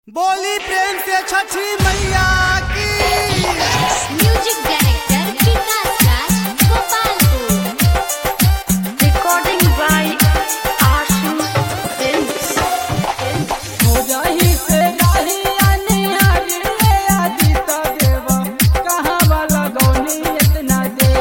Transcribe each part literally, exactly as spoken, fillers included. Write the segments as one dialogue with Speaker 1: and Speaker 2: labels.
Speaker 1: बोली प्रेम से छठी मैया की।
Speaker 2: Music director Vikas Raj Gopalpur.
Speaker 3: Recording by Ashu films.
Speaker 4: हो जाही से राही अनिहार ले आदि तो देवा कहाँ वाला गौनी इतना दे।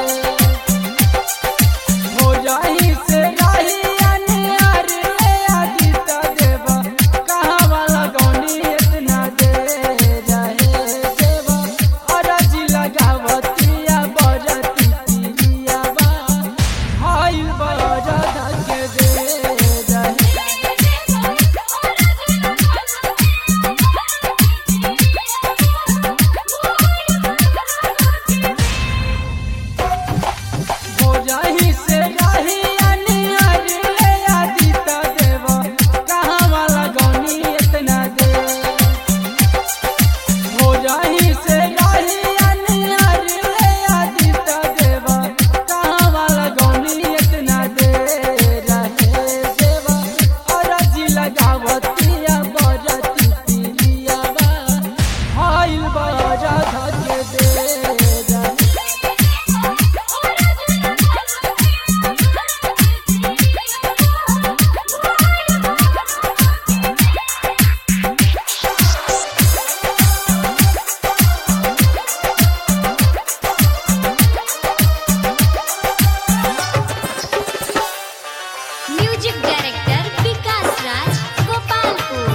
Speaker 4: हो जाही से राही अनिहार ले आदि तो देवा कहाँ वाला गौनी इतना दे। रहे देवा अरजी लगावतिया बरती पिरिया बा हाय बरदा के दे। रहे हो जाही से राही अनिहार ले आदि तो देवा कहाँ वाला गौनी इतना दे। हो जाही से राही अनिहार ले आदि तो देवा कहाँ वाला गौनी इतना दे। रहे देवा अरजी लगावतिया बरती पिरिया बा हाय बरदा के दे। रहे
Speaker 2: म्यूजिक डायरेक्टर विकास राज गोपालपुर।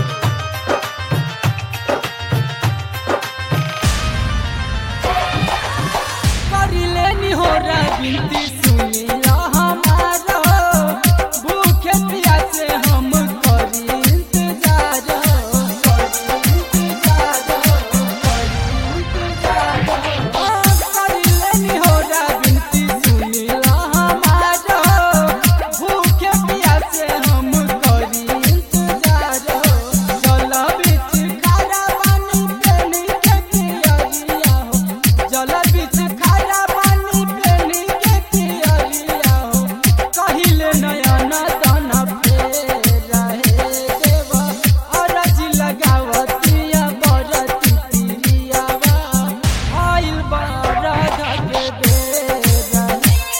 Speaker 4: करिले निहोरा बिनती सुनिया हमारा भूखे प्यासे हम करी इंतजार। करी इंतजार, करी इंतजार। करिले निहोरा बिनती सुनिया हमारा भूखे प्यासे हम करी इंतजार। जल बीच खारा पानी पेनी के पियरिया हो। जल बीच खारा पानी पेनी के पियरिया हो। कहिले नयन तन पे रहे देवा अरजी लगावतिया बरती पिरिया बा आइल बरदा के दे। रहे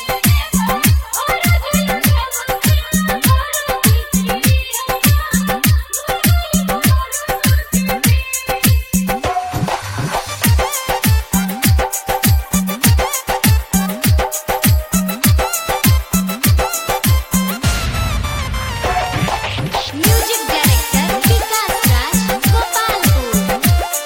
Speaker 2: म्यूजिक डायरेक्टर विकास राज गोपालपुर।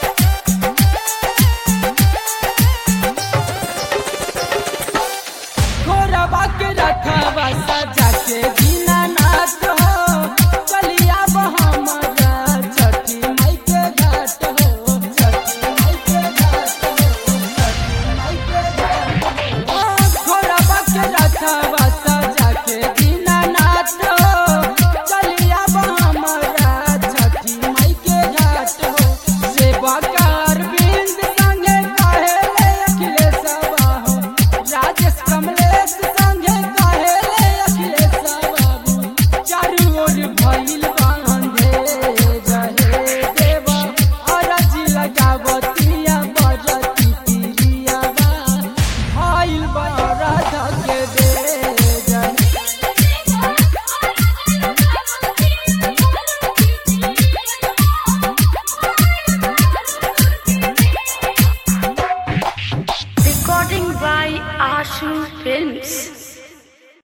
Speaker 4: घोरबा के रखवा सजा के दीनानाथ हो। चलिया हमरा छठी माई के घाट हो। छठी माई के घाट हो। छठी माई के घाट हो। घोरबा के रखवा सजा के दीनानाथ हो। चलिया हमरा छठी माई के घाट हो। सेवा कार बिंद संगे कहेले अखिलेशवा हो। राजेश कमलेश संगे कहेले अखिलेश बाबू चारू ओर भइल बांधे। रहे देवा अरजी लगावतिया बरती पिरिया बा भइल बरदा के दे। रहे
Speaker 3: रिकॉर्डिंग बाय आशु फिल्म्स।